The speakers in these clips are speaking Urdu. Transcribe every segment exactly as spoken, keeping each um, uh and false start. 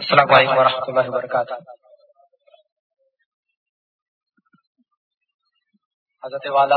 السلام علیکم ورحمۃ اللہ وبرکاتہ۔ حضرت والا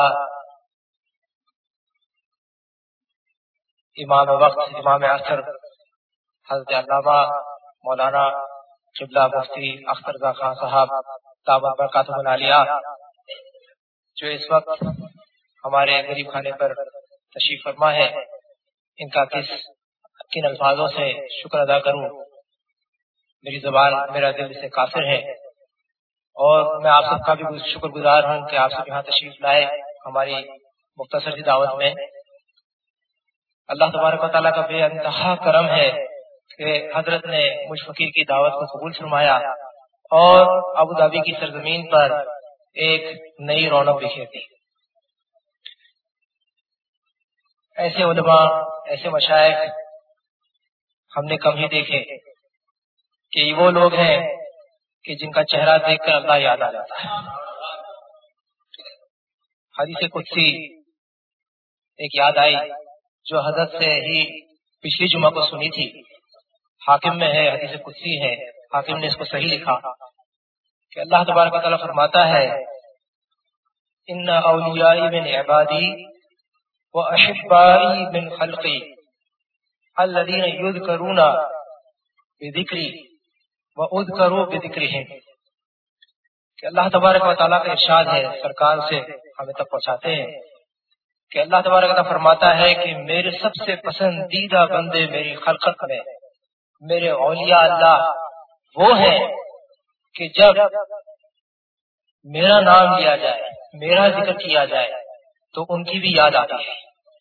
امام وقت امام عصر حضرت علامہ مولانا قبلہ مفتی اختر رضا خان صاحب دعوت برکاتہ العالیہ جو اس وقت ہمارے غریب خانے پر تشریف فرما ہے، ان کا کس کن الفاظوں سے شکر ادا کروں، میری زبان میرا دل سے قاصر ہے، اور میں آپ سب کا بھی شکر گزار ہوں کہ آپ سب یہاں تشریف لائے ہماری مختصر سی دعوت میں۔ اللہ تبارک و تعالیٰ کا بے انتہا کرم ہے کہ حضرت نے مجھ فقیر کی دعوت کو قبول فرمایا اور ابو دھابی کی سرزمین پر ایک نئی رونق بکھیر دی۔ ایسے علماء، ایسے مشائخ ہم نے کم ہی دیکھے کہ یہ وہ لوگ ہیں کہ جن کا چہرہ دیکھ کر اللہ یاد آ جاتا ہے۔ حدیث قدسی ایک یاد آئی جو حضرت سے ہی پچھلی جمعہ کو سنی تھی، حاکم میں ہے، حدیث قدسی ہے، حاکم نے اس کو صحیح لکھا کہ اللہ تبارک و تعالیٰ فرماتا ہے ان اولیائی من عبادی و احبائی من خلقی الذین یذکرون بذکری و اذکروا بذکرہم، کہ اللہ تبارک و تعالیٰ کا ارشاد ہے، سرکار سے ہمیں تک پہنچاتے ہیں کہ اللہ تبارک و تعالیٰ فرماتا ہے کہ میرے سب سے پسندیدہ بندے میری خلقت میں، میرے اولیاء اللہ وہ ہیں کہ جب میرا نام لیا جائے، میرا ذکر کیا جائے تو ان کی بھی یاد آتی ہے،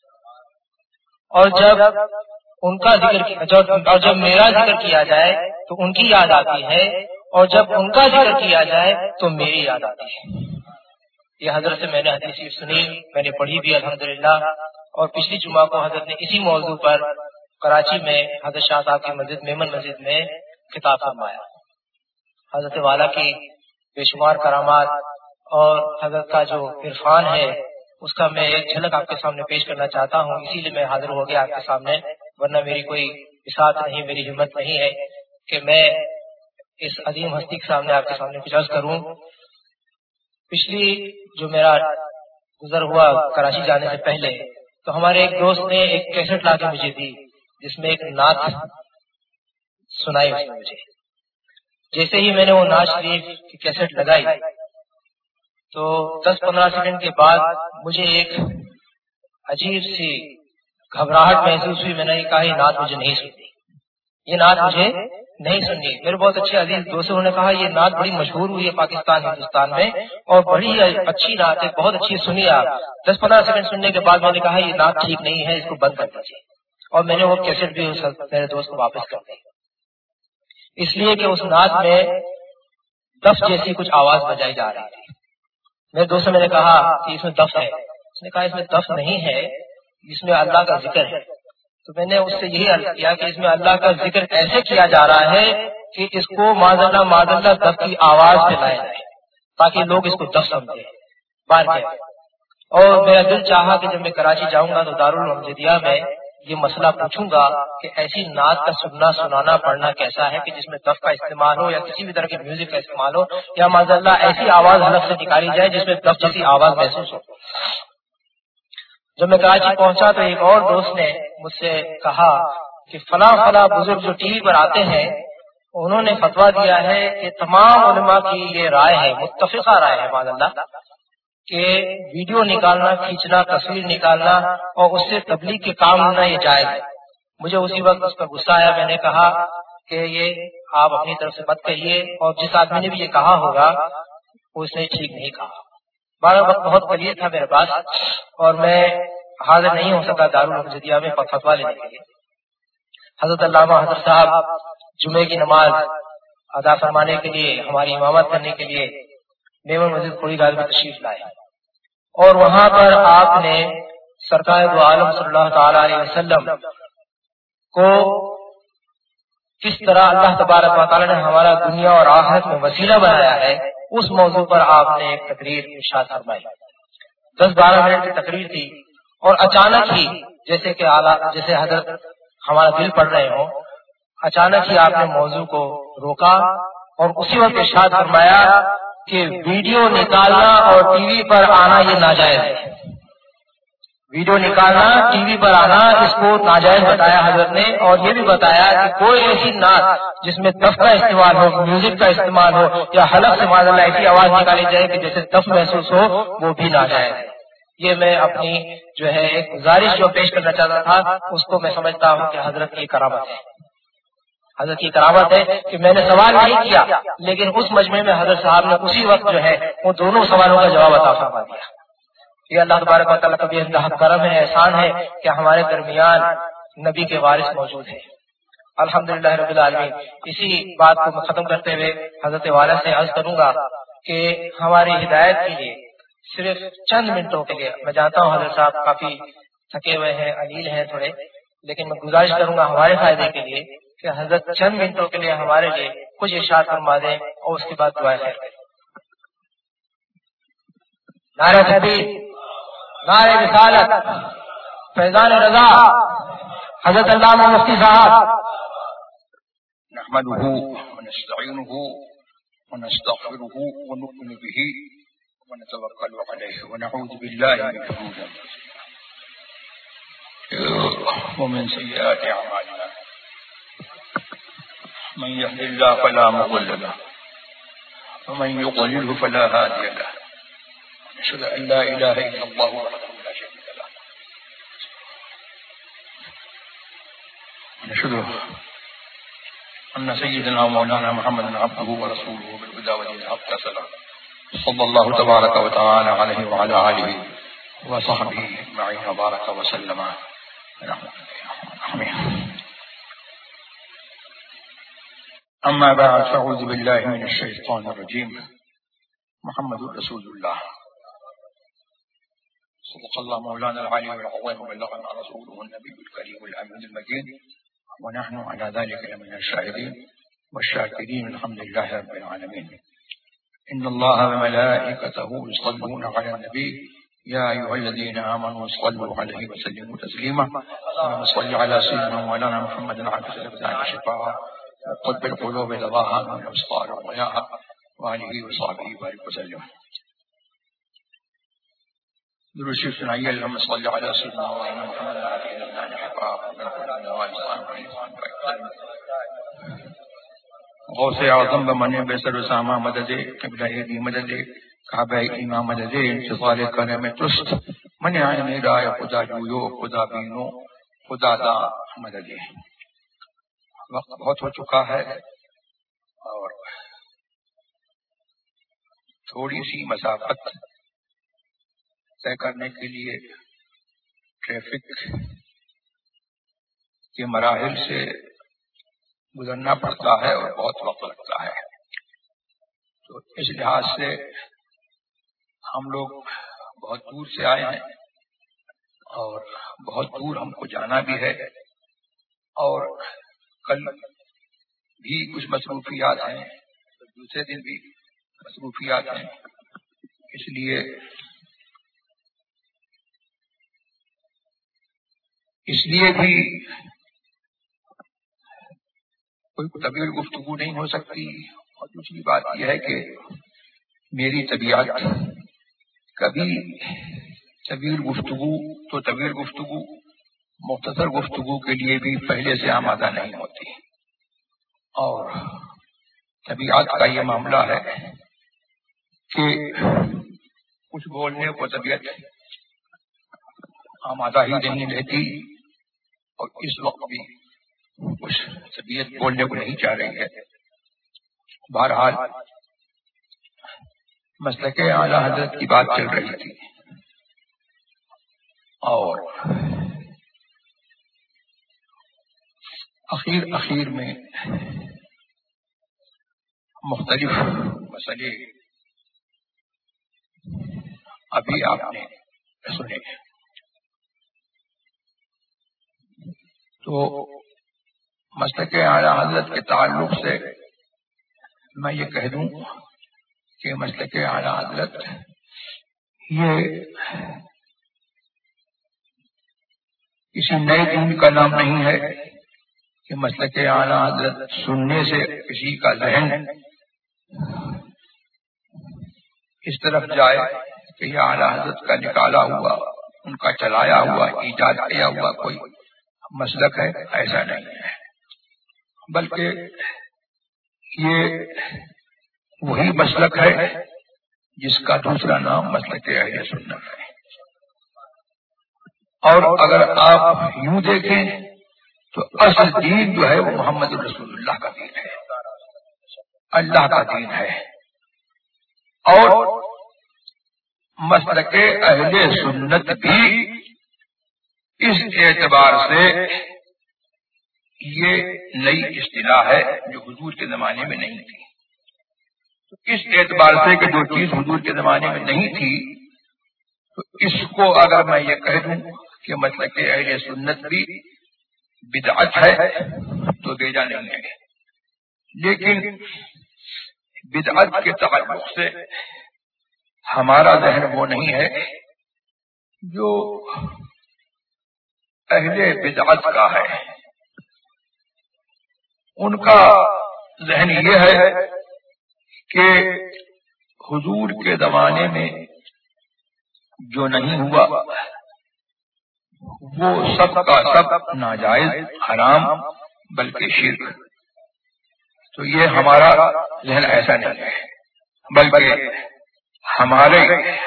اور جب ان کا ذکر اور جب میرا ذکر کیا جائے تو ان کی یاد آتی ہے، اور جب ان کا ذکر کیا جائے تو میری یاد آتی ہے۔ یہ حضرت سے میں نے حدیث سنی، میں نے پڑھی بھی الحمدللہ، اور پچھلی جمعہ کو حضرت نے اسی موضوع پر کراچی میں حضرت شاہ صاحب کی مسجد میمن مسجد میں خطاب فرمایا۔ حضرت والا کی بے شمار کرامات اور حضرت کا جو عرفان ہے اس کا میں ایک جھلک آپ کے سامنے پیش کرنا چاہتا ہوں، اسی لیے میں حاضر ہو گیا آپ کے سامنے، ورنہ میری کوئی بساط نہیں، میری ہمت نہیں ہے کہ میں اس عظیم ہستی کے سامنے آپ کے سامنے کچھ عرض کروں۔ پچھلی جو میرا گزر ہوا کراچی جانے سے پہلے تو ہمارے ایک دوست نے ایک کیسٹ لا کے مجھے دی جس میں ایک نعت سنائی اس نے مجھے۔ جیسے ہی میں نے وہ نعت شریف کی کیسٹ لگائی تو دس پندرہ سیکنڈ کے بعد مجھے ایک عجیب سی گھبراہٹ محسوس ہوئی۔ میں نے کہا یہ نعت مجھے نہیں سنی، یہ نعت مجھے نہیں سنی۔ میرے بہت اچھے عزیز دوستوں نے کہا یہ نعت بڑی مشہور ہوئی ہے پاکستان ہندوستان میں اور بڑی اچھی نعت ہے، بہت اچھی سنی آپ۔ دس پندرہ سیکنڈ سننے کے بعد میں نے کہا یہ نعت ٹھیک نہیں ہے، اس کو بند کر دیجیے، اور میں نے وہ کیسٹ بھی میرے دوست کو واپس کر دی، اس لیے کہ اس نعت میں دف جیسی کچھ آواز بجائی جا رہی تھی۔ میرے دوست سے میں نے کہا کہ اس میں دف ہے، اس نے کہا اس میں دف نہیں ہے، اس میں اللہ کا ذکر ہے۔ تو میں نے اس سے یہی عرض کیا کہ اس میں اللہ کا ذکر ایسے کیا جا رہا ہے کہ اس کو معاذ اللہ معاذ اللہ دف کی آواز پہ لایا جائے تاکہ لوگ اس کو دف سمجھیں بار کیا۔ اور میرا دل چاہا کہ جب میں کراچی جاؤں گا تو دارالمجدیہ میں یہ مسئلہ پوچھوں گا کہ ایسی نعت کا سننا سنانا پڑھنا کیسا ہے کہ جس میں دف کا استعمال ہو یا کسی بھی طرح کے میوزک کا استعمال ہو، یا معاذ اللہ ایسی آواز حلق سے نکالی جائے جس میں دف جیسی آواز محسوس ہو۔ جب میں کراچی پہنچا تو ایک اور دوست نے مجھ سے کہا کہ فلاں فلاں بزرگ جو ٹی وی پر آتے ہیں انہوں نے فتویٰ دیا ہے کہ تمام علماء کی یہ رائے ہے، متفقہ رائے ہے معاذ اللہ، کہ ویڈیو نکالنا، کھینچنا، تصویر نکالنا اور اس سے تبلیغ کے کام ہونا یہ جائز ہے۔ مجھے اسی وقت اس پر غصہ آیا، میں نے کہا کہ یہ آپ اپنی طرف سے مت کہیے، اور جس آدمی نے بھی یہ کہا ہوگا اس نے ٹھیک نہیں کہا۔ بارہ وقت بہت قلیل تھا میرے پاس اور میں حاضر نہیں ہو سکا دارالمجدیہ میں فتویٰ لینے کے لیے۔ حضرت علامہ حضرت صاحب جمعے کی نماز ادا فرمانے کے لیے، ہماری امامت کرنے کے لیے میمن مسجد کھوڑی گاہ میں تشریف لائے، اور وہاں پر آپ نے سرکار دو عالم صلی اللہ تعالی علیہ وسلم کو کس طرح اللہ تبارک و تعالی نے ہمارا دنیا اور آخرت میں وسیلہ بنایا ہے اس موضوع پر آپ نے ایک تقریر ارشاد فرمائی۔ دس بارہ منٹ کی تقریر تھی اور اچانک ہی جیسے کہ جیسے حضرت ہمارا دل پڑھ رہے ہوں، اچانک ہی آپ نے موضوع کو روکا اور اسی وقت ارشاد فرمایا کہ ویڈیو نکالنا اور ٹی وی پر آنا یہ ناجائز ہے. ویڈیو نکالنا ٹی وی پر آنا اس کو ناجائز بتایا حضرت نے، اور یہ بھی بتایا کہ کوئی ایسی نعت جس میں دف کا استعمال ہو، میوزک کا استعمال ہو یا حلق سے معاذ اللہ ایسی آواز نکالی جائے کہ جیسے دف محسوس ہو، وہ بھی ناجائز ہے. یہ میں اپنی جو ہے ایک گزارش جو پیش کرنا چاہتا تھا اس کو میں سمجھتا ہوں کہ حضرت کی کرامت ہے. حضرت کی کرامت ہے کہ میں نے سوال نہیں کیا لیکن اس مجمع میں حضرت صاحب نے اسی وقت جو ہے وہ دونوں سوالوں کا جواب عطا فرما دیا. یہ اللہ تبارک و تعالیٰ کا بھی اللہ کرم ہے، احسان ہے کہ ہمارے درمیان نبی کے وارث موجود ہیں. الحمدللہ رب العالمین. اسی بات کو ختم کرتے ہوئے حضرت والد سے عرض کروں گا کہ ہماری ہدایت کے لیے صرف چند منٹوں کے لیے، میں جانتا ہوں حضرت صاحب کافی تھکے ہوئے ہیں، علیل ہیں تھوڑے، لیکن میں گزارش کروں گا ہمارے فائدے کے لیے کہ حضرت چند منٹوں کے لیے ہمارے لیے کچھ ارشاد فرما دیں اور اس کے بعد دعائیں خیر کریں. نعرہ تکبیر، نعرہ رسالت، فیضان رضا، حضرت علامہ مفتی صاحب. نحمده ونستعينه ونستغفره ونؤمن به ونتوكل عليه ونعوذ بالله من شرور انفسنا ومن سيئات اعمالنا. من يهد الله فلا مضل له ومن يضلل فلا هادي له. أشهد أن لا إله إلا الله وحده لا شريك له. نشهد أن سيدنا ومولانا محمدا عبده ورسوله بالهدى ودين الحق سلام. صلى الله تبارك وتعالى عليه وعلى آله وصحبه أجمعين وبارك وسلم. أما بعد فأعوذ بالله من الشيطان الرجيم. محمد رسول الله صدق الله مولانا العلي العظيم وبلغنا رسوله النبي الكريم الأمين المجيد ونحن على ذلك لمن الشاهدين والشاكرين. الحمد لله رب العالمين. إن الله وملائكته يصلون على النبي يا أيها الذين آمنوا صلوا عليه وسلموا تسليما. اللهم صل على سيدنا مولانا محمد عبد الأبدان الشفاء وقلب القلوب دواها من الأبصار وضياها وآله وصحبه وبارك وسلم. درود شریف سنائیے. اللهم صل على سيدنا مولانا محمد عبد الأبدان الشفاء غوث اعظم بمن بسر ساما مدد قبلہ دی مدد کعبہ امام مدد انتصال کرم تست من عین رائے خدا جویو خدا بینو خدا دا مدد. وقت بہت ہو چکا ہے اور تھوڑی سی مسافت طے کرنے کے لیے ٹریفک کے مراحل سے گزرنا پڑتا ہے اور بہت وقت لگتا ہے. تو اس لحاظ سے ہم لوگ بہت دور سے آئے ہیں اور بہت دور ہم کو جانا بھی ہے اور کل بھی کچھ مصروفیات ہیں، دوسرے دن بھی مصروفیات ہیں. اس لیے اس لیے بھی کوئی طویل گفتگو نہیں ہو سکتی. اور دوسری بات یہ ہے کہ میری طبیعت کبھی طویل گفتگو تو طویل گفتگو مختصر گفتگو کے لیے بھی پہلے سے آمادہ نہیں ہوتی. اور طبیعت کا یہ معاملہ ہے کہ کچھ بولنے کو طبیعت آمادہ ہی نہیں رہتی اور اس وقت بھی کچھ طبیعت بولنے کو نہیں چاہ رہی ہے. بہرحال مسلک اعلیٰ حضرت کی بات چل رہی تھی اور اخیر اخیر میں مختلف مسئلے ابھی آپ نے سنے. تو مسلک اعلیٰ حضرت کے تعلق سے میں یہ کہہ دوں کہ مسلک اعلیٰ حضرت یہ کسی نئے دین کا نام نہیں ہے کہ مسلک اعلیٰ حضرت سننے سے کسی کا ذہن اس طرف جائے کہ یہ اعلیٰ حضرت کا نکالا ہوا، ان کا چلایا ہوا، ایجاد کیا ہوا کوئی مسلک ہے، ایسا نہیں ہے، بلکہ یہ وہی مسلک ہے جس کا دوسرا نام مسلک اہل سنت ہے۔ اور اگر آپ یوں دیکھیں تو اصل دین جو ہے وہ محمد رسول اللہ کا دین ہے، اللہ کا دین ہے، اور مسلک اہل سنت بھی اس اعتبار سے یہ نئی اصطلاح ہے جو حضور کے زمانے میں نہیں تھی۔ تو اس اعتبار سے کہ جو چیز حضور کے زمانے میں نہیں تھی، تو اس کو اگر میں یہ کہہ دوں کہ مسلک اہل سنت بھی بدعت ہے تو بیجا نہیں ہے، لیکن بدعت کے تعلق سے ہمارا ذہن وہ نہیں ہے جو اہل بدعت کا ہے۔ ان کا ذہن یہ ہے کہ حضور کے زمانے میں جو نہیں ہوا وہ سب کا سب ناجائز، حرام، بلکہ شرک۔ تو یہ ہمارا ذہن ایسا نہیں ہے، بلکہ ہمارے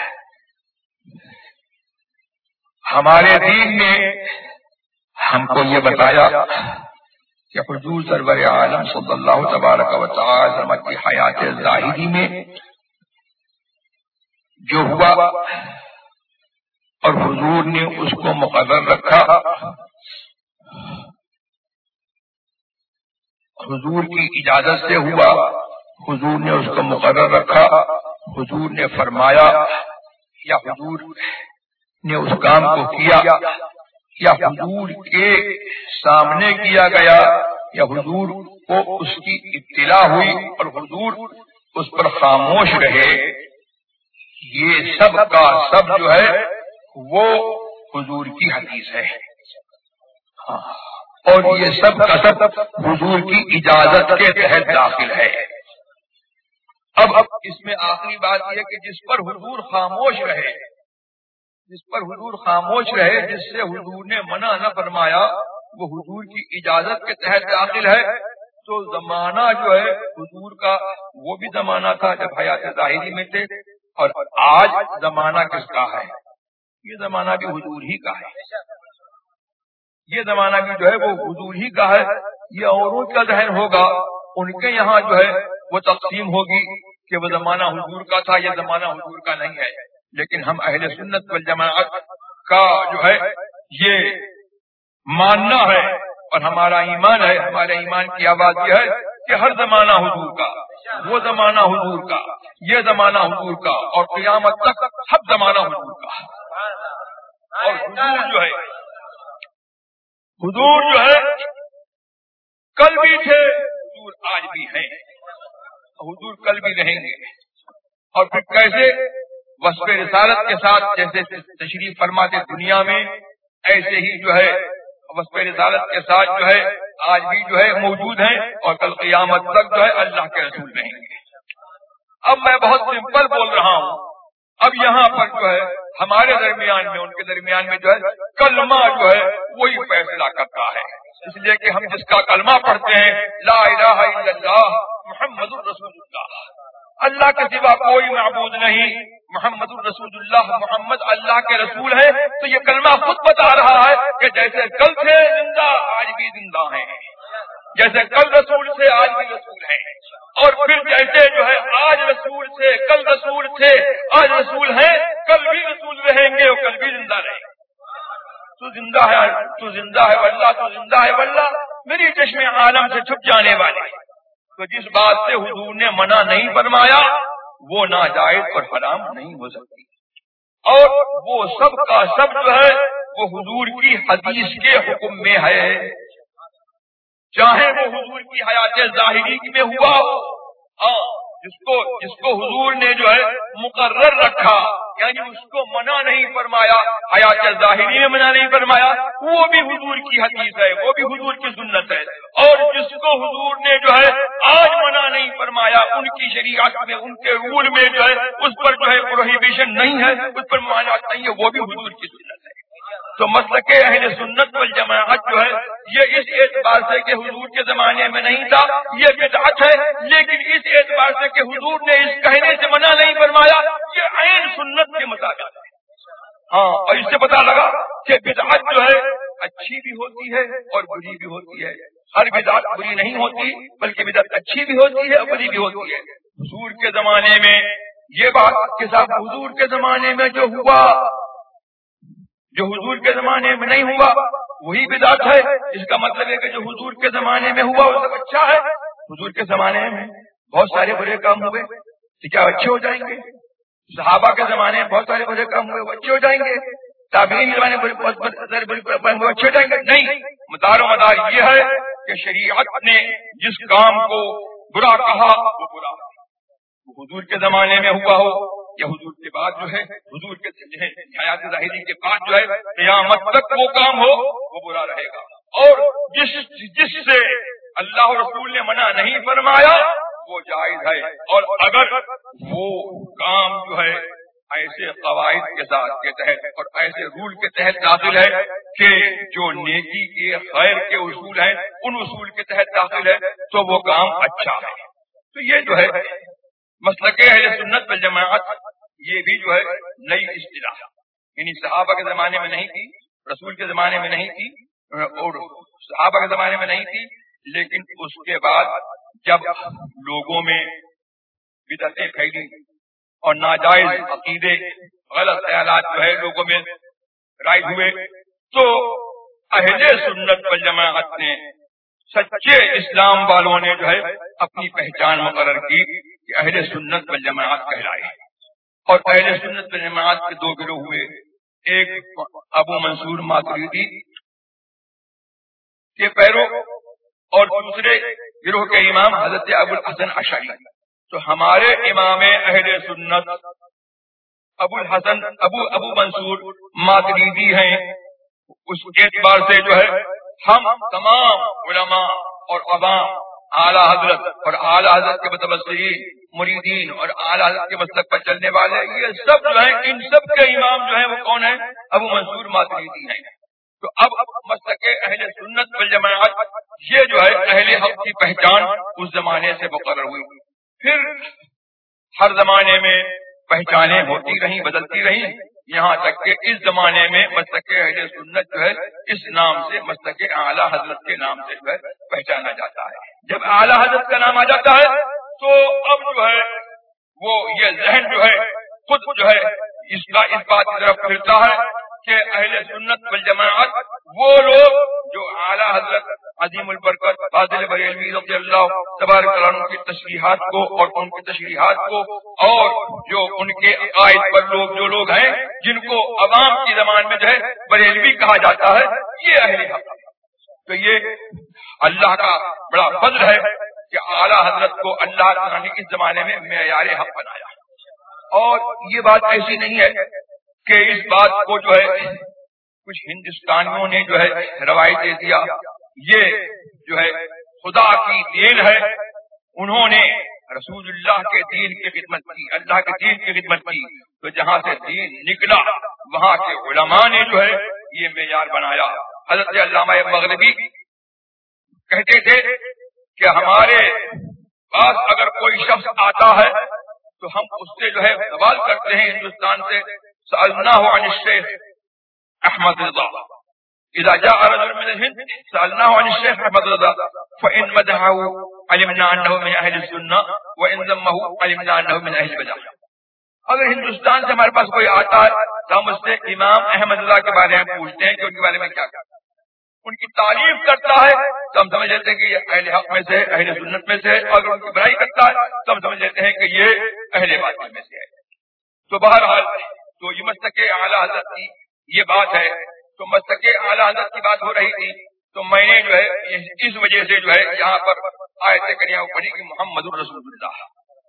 ہمارے دین نے ہم کو یہ بتایا کہ حضور سرور عالم صلی اللہ تبارک و تعالی وسلم کی حیات ظاہری میں جو ہوا اور حضور نے اس کو مقرر رکھا، حضور کی اجازت سے ہوا، حضور نے اس کو مقرر رکھا، حضور نے فرمایا یا حضور نے اس کام کو کیا یا حضور کے سامنے کیا گیا یا حضور کو اس کی اطلاع ہوئی اور حضور اس پر خاموش رہے، یہ سب کا سب جو ہے وہ حضور کی حدیث ہے، اور یہ سب کا سب حضور کی اجازت کے تحت داخل ہے۔ اب اب اس میں آخری بات یہ کہ جس پر حضور خاموش رہے، جس پر حضور خاموش رہے، جس سے حضور نے منع نہ فرمایا، وہ حضور کی اجازت کے تحت داخل ہے۔ تو زمانہ جو ہے حضور کا وہ بھی زمانہ تھا جب حیات ظاہری میں تھے، اور آج زمانہ کس کا ہے؟ یہ زمانہ بھی حضور ہی کا ہے، یہ زمانہ بھی جو ہے وہ حضور ہی کا ہے۔ یہ اوروں کا ذہن ہوگا، ان کے یہاں جو ہے وہ تقسیم ہوگی کہ وہ زمانہ حضور کا تھا، یہ زمانہ حضور کا نہیں ہے، لیکن ہم اہل سنت والجماعت کا جو ہے یہ ماننا ہے اور ہمارا ایمان ہے، ہمارے ایمان کی آواز یہ ہے کہ ہر زمانہ حضور کا، وہ زمانہ حضور کا، یہ زمانہ حضور کا، اور قیامت تک سب زمانہ حضور کا۔ اور حضور جو ہے حضور جو ہے کل بھی تھے، حضور آج بھی ہیں، حضور کل بھی رہیں گے۔ اور پھر کیسے وصف رسالت کے ساتھ جیسے تشریف فرماتے دنیا میں، ایسے ہی جو ہے وصف رسالت کے ساتھ جو ہے آج بھی جو ہے موجود ہیں، اور کل قیامت تک جو ہے اللہ کے رسول رہیں گے۔ اب میں بہت سمپل بول رہا ہوں، اب یہاں پر جو ہے ہمارے درمیان میں ان کے درمیان میں جو ہے کلمہ جو ہے وہی فیصلہ کرتا ہے، اس لیے کہ ہم جس کا کلمہ پڑھتے ہیں لا الہ الا اللہ محمد الرسول اللہ، اللہ کے سوا کوئی معبود نہیں، محمد الرسول اللہ، محمد اللہ کے رسول ہے۔ تو یہ کلمہ خود بتا رہا ہے کہ جیسے کل تھے زندہ آج بھی زندہ ہیں، جیسے کل رسول تھے آج بھی رسول ہیں، اور پھر جیسے جو ہے آج رسول تھے، کل رسول تھے، آج رسول ہیں، کل بھی رسول رہیں گے اور کل بھی زندہ رہیں گے۔ تو زندہ ہے، تو زندہ ہے واللہ، تو زندہ ہے واللہ میری چشم عالم سے چھپ جانے والے۔ تو جس بات سے حضور نے منع نہیں فرمایا وہ ناجائز اور حرام نہیں ہو سکتی، اور وہ سب کا سب جو ہے وہ حضور کی حدیث کے حکم میں ہے، چاہے وہ حضور کی حیات ظاہری میں ہوا ہو، جس کو جس کو حضور نے جو ہے مقرر رکھا، یعنی اس کو منع نہیں فرمایا، حیات ظاہری میں منع نہیں فرمایا، وہ بھی حضور کی حدیث ہے، وہ بھی حضور کی سنت ہے۔ اور جس کو حضور نے جو ہے آج منع نہیں فرمایا، ان کی شریعت میں، ان کے رول میں جو ہے اس پر جو ہے پروہیبیشن نہیں ہے، اس پر ممانعت نہیں ہے، وہ بھی حضور کی سنت ہے۔ تو مسلک اہل سنت والجماعت جو ہے یہ اس اعتبار سے کہ حضور کے زمانے میں نہیں تھا یہ بدعت ہے، لیکن اس اعتبار سے کہ حضور نے اس کہنے سے منع نہیں فرمایا یہ عین سنت کے مطابق ہے۔ ہاں، اور اس سے پتہ لگا کہ بدعت جو ہے اچھی بھی ہوتی ہے اور بری بھی ہوتی ہے۔ ہر بدعت بری نہیں ہوتی، بلکہ بدعت اچھی بھی ہوتی ہے اور بری بھی ہوتی ہے۔ حضور کے زمانے میں یہ بات کے ساتھ حضور کے زمانے میں جو ہوا، جو حضور کے زمانے میں نہیں ہوا وہی بدعت ہے۔ اس کا مطلب ہے کہ جو حضور کے زمانے میں ہوا وہ سب اچھا ہے۔ حضور کے زمانے میں بہت سارے برے کام ہوئے تو کیا اچھے ہو جائیں گے؟ صحابہ کے زمانے میں بہت سارے برے کام ہوئے وہ اچھے ہو جائیں گے؟ تابعین کے زمانے میں بہت سارے برے کام ہوئے اچھے ہو جائیں گے؟ نہیں، مدار و مدار یہ ہے کہ شریعت نے جس کام کو برا کہا وہ برا، حضور کے زمانے میں ہوا ہو یا حضور کے بعد جو ہے حضور کے حیات ظاہری کے بعد جو ہے قیامت تک وہ کام ہو وہ برا رہے گا۔ اور جس جس سے اللہ رسول نے منع نہیں فرمایا وہ جائز ہے، اور اگر وہ کام جو ہے ایسے قواعد کے ساتھ کے تحت اور ایسے رول کے تحت داخل ہے کہ جو نیکی کے خیر کے اصول ہیں ان اصول کے تحت داخل ہے تو وہ کام اچھا ہے۔ تو یہ جو ہے مسلک اہل سنت والجماعت یہ بھی جو ہے نئی اصطلاح، یعنی صحابہ کے زمانے میں نہیں تھی، رسول کے زمانے میں نہیں تھی اور صحابہ کے زمانے میں نہیں تھی، لیکن اس کے بعد جب لوگوں میں بدعتیں پھیلی اور ناجائز عقیدے غلط خیالات جو ہے لوگوں میں رائج ہوئے تو اہل سنت والجماعت نے، سچے اسلام والوں نے جو ہے اپنی پہچان مقرر کی کہ اہل سنت والجماعت کہلائے۔ اور اہل سنت والجماعت کے دو گروہ ہوئے، ایک ابو منصور ماتریدی کے پیرو اور دوسرے گروہ کے امام حضرت ابو الحسن اشعری۔ تو ہمارے امام اہل سنت ابو الحسن ابو ابو منصور ماتریدی ہیں، اس اعتبار سے جو ہے ہم تمام علماء اور عوام اعلیٰ حضرت اور اعلیٰ حضرت کے متبصرین مریدین اور اعلیٰ حضرت کے مسلک پر چلنے والے یہ سب جو ہیں ان سب کے امام جو ہیں وہ کون ہیں؟ ابو منصور ماتریدی ہیں۔ تو اب مسلک اہل سنت والجماعت یہ جو ہے اہل حق کی پہچان اس زمانے سے مقرر ہوئی، پھر ہر زمانے میں پہچانیں ہوتی رہیں، بدلتی رہیں، یہاں تک کہ اس زمانے میں مسلک اہل سنت جو ہے اس نام سے مسلک اعلیٰ حضرت کے نام سے جو ہے پہچانا جاتا ہے۔ جب اعلیٰ حضرت کا نام آ جاتا ہے تو اب جو ہے وہ یہ ذہن جو ہے خود جو ہے اس کا اس بات کی طرف پھرتا ہے کہ اہل سنت والجماعت وہ لوگ جو اعلیٰ حضرت عظیم البرکت فاضل بریلوی رضی اللہ تبارک عنہ کی تشریحات کو اور ان کی تشریحات کو اور جو ان کے عقائد پر لوگ جو لوگ ہیں جن کو عوام کی زبان میں جو ہے بریلوی کہا جاتا ہے یہ اہل حق۔ تو یہ اللہ کا بڑا فضل ہے کہ اعلیٰ حضرت کو اللہ تعالیٰ نے اس زمانے میں معیار حق بنایا۔ اور یہ بات ایسی نہیں ہے کہ اس بات کو جو ہے کچھ ہندوستانیوں نے جو ہے روایت دے دیا، یہ جو ہے خدا کی دین ہے، انہوں نے رسول اللہ کے دین کی خدمت کی، اللہ کے دین کی خدمت کی، تو جہاں سے دین نکلا وہاں کے علماء نے جو ہے یہ معیار بنایا۔ حضرت علامہ مغربی کہتے تھے کہ ہمارے پاس اگر کوئی شخص آتا ہے تو ہم اس سے جو ہے سوال کرتے ہیں ہندوستان سے، سألناه عن الشیخ احمد رضا، اذا جاء رجل من الهند سألناه عن الشیخ احمد رضا فإن مدحه علمنا انه من اہل السنہ وإن ذمه علمنا انه من اہل البدع۔ اگر ہندوستان سے ہمارے پاس کوئی آتا ہے تو ہم اس سے امام احمد رضا کے بارے میں پوچھتے ہیں کہ ان کے بارے میں کیا کہتے ہیں، ان کی تعریف کرتا ہے تو ہم سمجھ لیتے ہیں کہ یہ اہل حق میں سے اہل سنت میں سے ہے، اور اگر ان کی برائی کرتا ہے تو ہم سمجھ لیتے ہیں کہ یہ اہل باطل میں سے ہے۔ تو بہرحال تو یہ مسلک اعلیٰ حضرت کی یہ بات ہے، تو مسلک اعلیٰ حضرت کی بات ہو رہی تھی تو میں نے جو ہے اس وجہ سے جو ہے یہاں پر آیت کریمہ پڑھی کہ محمد الرسول اللہ،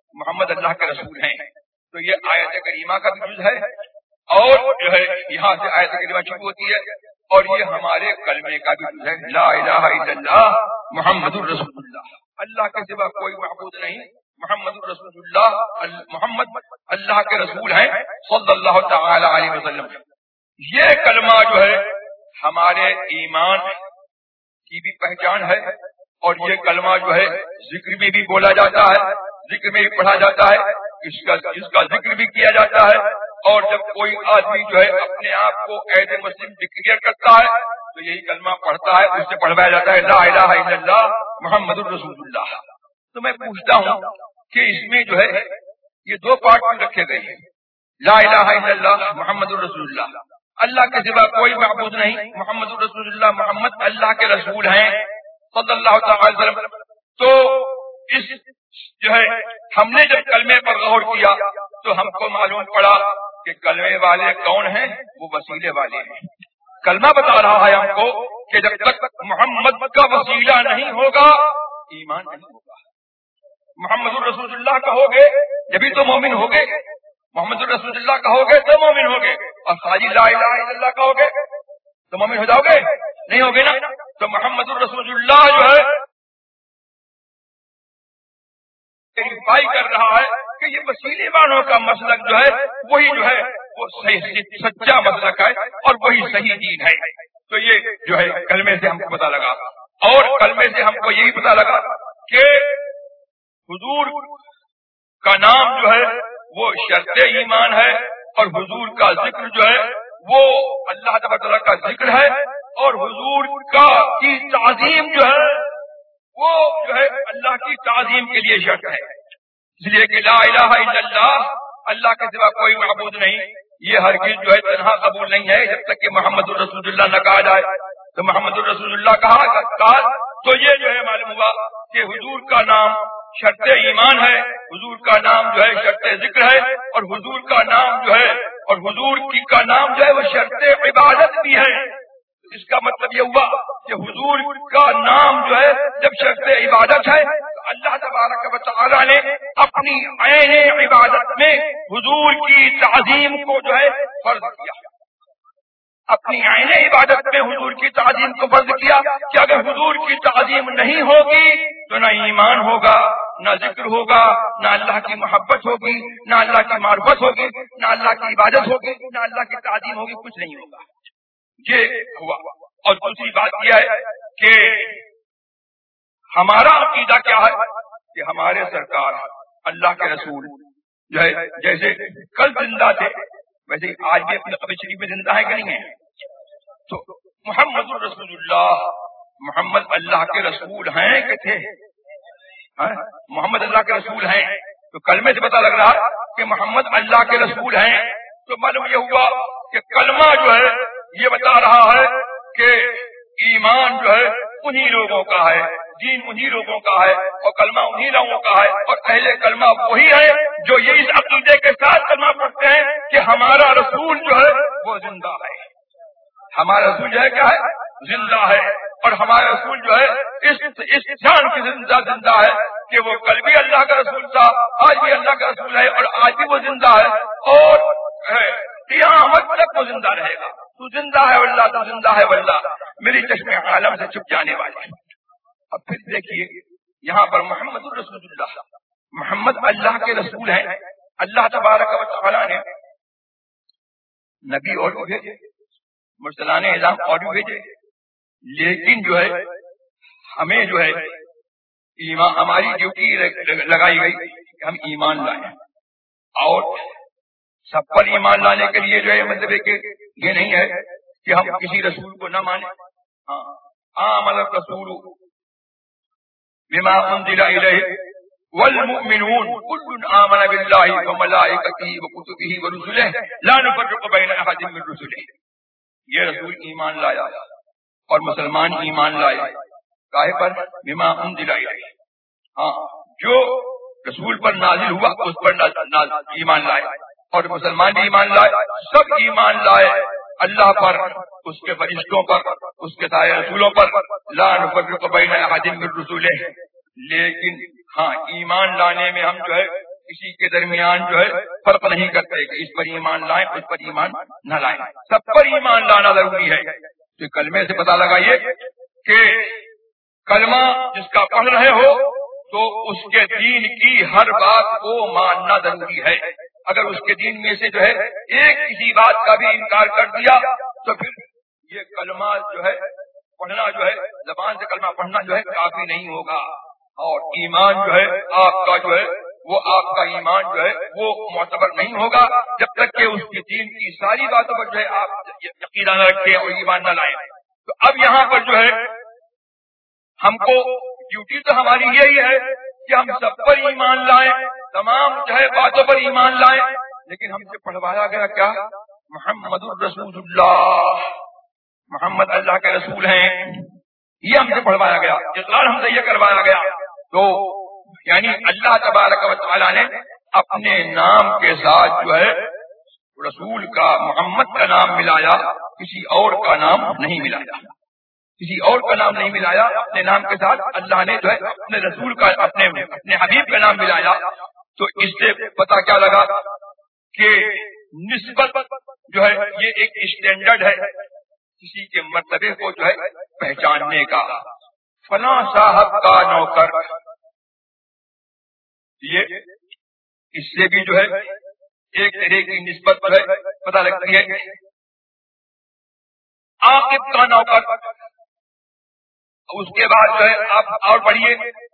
محمد اللہ کے رسول ہیں. تو یہ آیت کریمہ کا بھی جز ہے اور جو ہے یہاں سے آیت کریمہ شروع ہوتی ہے اور یہ ہمارے کلمے کا بھی جز ہے. لا الہ الا اللہ محمد الرسول اللہ. اللہ کے سوا کوئی معبود نہیں, محمد الرسول اللہ, محمد اللہ کے رسول ہیں صلی اللہ تعالی علیہ وسلم. یہ کلمہ جو ہے ہمارے ایمان کی بھی پہچان ہے اور یہ کلمہ جو ہے ذکر میں بھی بولا جاتا ہے, ذکر میں بھی پڑھا جاتا ہے, اس کا اس کا ذکر بھی کیا جاتا ہے. اور جب کوئی آدمی جو ہے اپنے آپ کو عہد مسلم ڈکلیئر کرتا ہے تو یہی کلمہ پڑھتا ہے, اس سے پڑھوایا جاتا ہے لا الہ الا اللہ محمد الرسول اللہ. تو میں پوچھتا ہوں کہ اس میں جو ہے یہ دو پارٹ میں رکھے گئے ہیں, لا الہ الا اللہ محمد الرسول اللہ, اللہ کے سوا کوئی معبود نہیں, محمد الرسول اللہ, محمد اللہ کے رسول ہیں صلی اللہ تعالی وسلم. تو اس جو ہے ہم نے جب کلمے پر غور کیا تو ہم کو معلوم پڑا کہ کلمے والے کون ہیں, وہ وسیلے والے ہیں. کلمہ بتا رہا ہے ہم کو کہ جب تک محمد کا وسیلہ نہیں ہوگا ایمان نہیں ہوگا. محمد الرسول اللہ کہو گے جبھی تو مومن ہوگے, محمد الرسول اللہ کہو گے تو مومن ہوگے, اور خالی لا الہ الا اللہ کہو گے تو مومن ہو جاؤ گے, نہیں ہوگے نا. تو محمد الرسول اللہ جو ہے ویریفائی کر رہا ہے کہ یہ وسیلے والوں کا مسلک جو ہے وہی جو ہے وہ صحیح سچا مسلک ہے اور وہی صحیح دین ہے. تو یہ جو ہے کلمے سے ہم کو پتا لگا, اور کلمے سے ہم کو یہی پتا لگا کہ حضور کا نام جو ہے وہ شرط ایمان ہے اور حضور کا ذکر جو ہے وہ اللہ تعالیٰ کا ذکر ہے, اور حضور کا کی تعظیم جو ہے وہ جو ہے اللہ کی تعظیم کے لیے شرط ہے. اس لیے کہ لا الہ الا اللہ, اللہ کے سوا کوئی معبود نہیں, یہ ہرگز جو ہے تنہا قبول نہیں ہے جب تک کہ محمد الرسول اللہ نہ کہا جائے. تو محمد الرسول اللہ کہا کہا تو یہ جو ہے معلوم ہوا کہ حضور کا نام شرط ایمان ہے, حضور کا نام جو ہے شرط ذکر ہے, اور حضور کا نام جو ہے اور حضور کی کا نام جو ہے وہ شرط عبادت بھی ہے. اس کا مطلب یہ ہوا کہ حضور کا نام جو ہے جب شرط عبادت ہے تو اللہ تبارک و تعالی نے اپنی عین عبادت میں حضور کی تعظیم کو جو ہے فرض کیا, اپنی عین عبادت میں حضور کی تعظیم کو فرض کیا کہ اگر حضور کی تعظیم نہیں ہوگی تو نہ ایمان ہوگا, نہ ذکر ہوگا, نہ اللہ کی محبت ہوگی, نہ اللہ کی معرفت ہوگی, نہ اللہ کی عبادت ہوگی, نہ اللہ کی تعظیم ہوگی, کچھ نہیں ہوگا. یہ ہوا. اور دوسری بات یہ ہے کہ ہمارا عقیدہ کیا ہے کہ ہمارے سرکار اللہ کے رسول جو ہے جیسے کل زندہ تھے ویسے آج بھی اپنے قبر شریف میں زندہ ہے کہ نہیں ہے. تو محمد الرسول اللہ, محمد اللہ کے رسول ہیں کہ تھے, محمد اللہ کے رسول ہیں. تو کلمے سے پتہ لگ رہا کہ محمد اللہ کے رسول ہیں. تو معلوم یہ ہوا کہ کلمہ جو ہے یہ بتا رہا ہے کہ ایمان جو ہے انہی لوگوں کا ہے, دین انہی لوگوں کا ہے, اور کلمہ انہی لوگوں کا ہے, اور اہل کلمہ وہی ہے جو یہ اس عقیدے کے ساتھ کلمہ پڑھتے ہیں کہ ہمارا رسول جو ہے وہ زندہ ہے. ہمارا رسول جو ہے کیا ہے, زندہ ہے, اور ہمارا رسول جو ہے اس اس جان کی زندہ زندہ ہے کہ وہ کل بھی اللہ کا رسول تھا, آج بھی اللہ کا رسول ہے, اور آج بھی وہ زندہ ہے, اور قیامت تک وہ زندہ رہے گا. تو زندہ ہے واللہ, تو زندہ ہے واللہ, میری چشم عالم سے چھپ جانے والے. اب پھر دیکھیے یہاں پر محمد الرسول اللہ, محمد اللہ کے رسول ہیں. اللہ تبارک و تعالی نے نبی اور بھیجے, مرسلان اعظام اور بھی بھیجے, لیکن جو ہے ہمیں جو ہے ایمان, ہماری ڈیوٹی لگائی گئی کہ ہم ایمان لائیں, اور سب پر ایمان لانے کے لیے جو ہے مطلب ہے کہ یہ نہیں ہے کہ ہم کسی رسول کو نہ مانیں. ہاں, آمن الرسول بما انزل الیہ والمؤمنون كل آمن بالله وملائكته وكتبه ورسله لا نفرق بين احد من رسله. یہ رسول ایمان لایا اور مسلمان ایمان لائے کاہے پر, بما انزل الیہ, ہاں جو رسول پر نازل ہوا اس پر ایمان لائے, اور مسلمان بھی ایمان لائے, سب ایمان لائے اللہ پر, اس کے فرشتوں پر, اس کے سارے رسولوں پر. لا نفرق بین احد من رسولہ, لیکن ہاں ایمان لانے میں ہم جو ہے کسی کے درمیان جو ہے فرق نہیں کرتے کہ اس پر ایمان لائیں اس پر ایمان نہ لائیں، سب پر ایمان لانا ضروری ہے۔ تو کلمے سے پتہ لگائیے کہ کلمہ جس کا پڑھ رہے ہو تو اس کے دین کی ہر بات کو ماننا ضروری ہے۔ اگر اس کے دین میں سے جو ہے ایک کسی بات کا بھی انکار کر دیا تو پھر یہ کلمہ جو ہے پڑھنا جو ہے زبان سے کلمہ پڑھنا جو ہے کافی نہیں ہوگا، اور ایمان جو ہے آپ کا جو ہے وہ آپ کا ایمان جو ہے وہ معتبر نہیں ہوگا جب تک کہ اس کی دین کی ساری باتوں پر جو ہے آپ یقین نہ رکھیں اور ایمان نہ لائیں۔ تو اب یہاں پر جو ہے ہم کو ڈیوٹی تو ہماری یہی ہے کہ ہم سب پر ایمان لائیں، تمام جو ہے باتوں پر ایمان لائیں، لیکن ہم سے پڑھوایا گیا کیا؟ محمد الرسول اللہ، محمد اللہ کے رسول ہیں، یہ ہم سے پڑھوایا گیا، اقرار ہم سے یہ کروایا گیا۔ تو یعنی اللہ تبارک و تعالیٰ نے اپنے نام کے ساتھ جو ہے رسول کا محمد کا نام ملایا، کسی اور کا نام نہیں ملایا، کسی اور کا نام نہیں ملایا، اپنے نام کے ساتھ اللہ نے جو ہے اپنے رسول کا اپنے اپنے حبیب کا نام ملایا۔ تو اس سے پتہ کیا لگا کہ نسبت جو ہے یہ ایک اسٹینڈرڈ ہے کسی کے مرتبے کو جو ہے پہچاننے کا۔ فلاں صاحب کا نوکر، یہ اس سے بھی جو ہے ایک طرح کی نسبت جو ہے پتہ لگتی ہے۔ عاقب کا نوکر، اس کے بعد جو ہے آپ اور پڑھیے،